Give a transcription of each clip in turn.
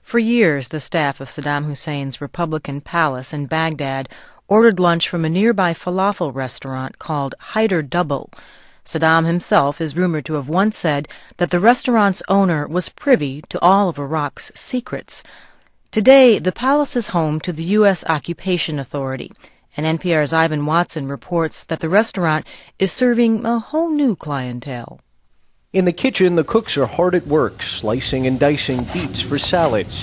For years, the staff of Saddam Hussein's Republican Palace in Baghdad ordered lunch from a nearby falafel restaurant called Haider Double. Saddam himself is rumored to have once said that the restaurant's owner was privy to all of Iraq's secrets. Today, the palace is home to the U.S. Occupation Authority, and NPR's Ivan Watson reports that the restaurant is serving a whole new clientele. In the kitchen, the cooks are hard at work, slicing and dicing beets for salads,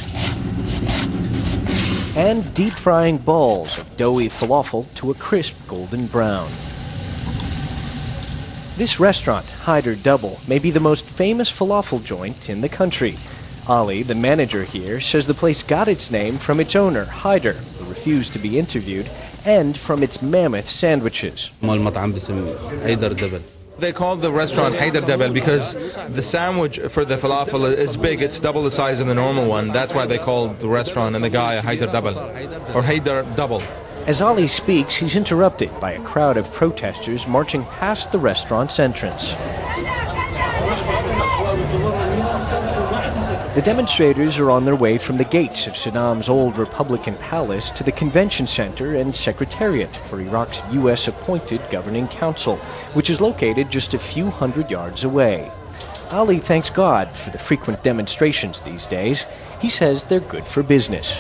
and deep-frying balls of doughy falafel to a crisp golden brown. This restaurant, Haider Double, may be the most famous falafel joint in the country. Ali, the manager here, says the place got its name from its owner, Haider, who refused to be interviewed, and from its mammoth sandwiches. They call the restaurant Haider Double because the sandwich for the falafel is big. It's double the size of the normal one. That's why they call the restaurant and the guy Haider Double, or Haider Double. As Ali speaks, he's interrupted by a crowd of protesters marching past the restaurant's entrance. The demonstrators are on their way from the gates of Saddam's old Republican palace to the convention center and secretariat for Iraq's U.S.-appointed governing council, which is located just a few hundred yards away. Ali thanks God for the frequent demonstrations these days. He says they're good for business.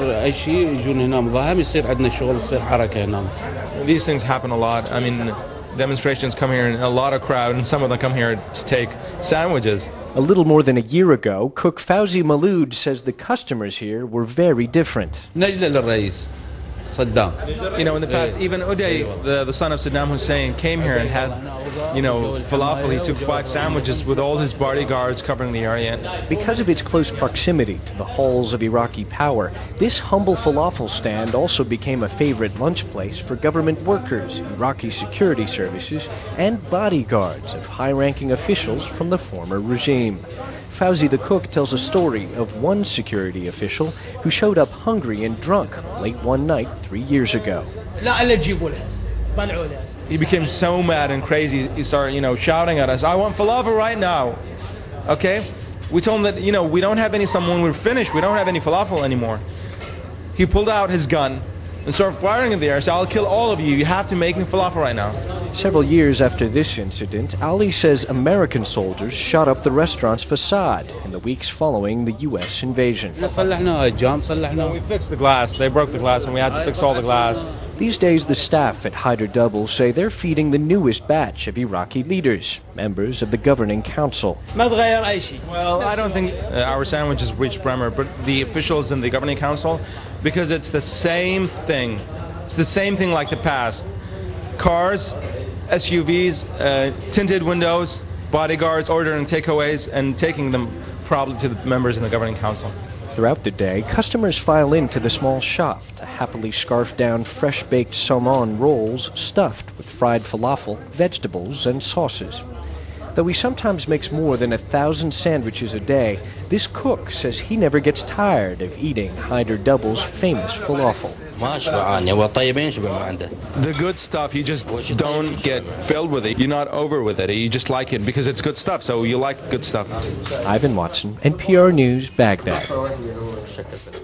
These things happen a lot. I mean, demonstrations come here in a lot of crowd, and some of them come here to take sandwiches. A little more than a year ago, cook Fauzi Maloud says the customers here were very different. You know, in the past, even Uday, the son of Saddam Hussein, came here and had, falafel. He took 5 sandwiches with all his bodyguards covering the area. Because of its close proximity to the halls of Iraqi power, this humble falafel stand also became a favorite lunch place for government workers, Iraqi security services, and bodyguards of high-ranking officials from the former regime. Fauzi the cook tells a story of one security official who showed up hungry and drunk late one night 3 years ago. He became so mad and crazy, he started, shouting at us, "I want falafel right now." Okay? We told him that, we don't have any, when we're finished, we don't have any falafel anymore. He pulled out his gun and started firing in the air, said, "I'll kill all of you. You have to make me falafel right now." Several years after this incident, Ali says American soldiers shot up the restaurant's facade in the weeks following the U.S. invasion. We fixed the glass. They broke the glass, and we had to fix all the glass. These days, the staff at Haider Double say they're feeding the newest batch of Iraqi leaders, members of the governing council. Well, I don't think our sandwiches reached Bremer, but the officials in the governing council, because it's the same thing. It's the same thing like the past. Cars, SUVs, tinted windows, bodyguards ordering takeaways and taking them probably to the members in the governing council. Throughout the day, customers file into the small shop to happily scarf down fresh-baked saumon rolls stuffed with fried falafel, vegetables, and sauces. Though he sometimes makes more than 1,000 sandwiches a day, this cook says he never gets tired of eating Haider Double's famous falafel. The good stuff, you just don't get filled with it. You're not over with it. You just like it because it's good stuff, so you like good stuff. Ivan Watson, NPR News, Baghdad.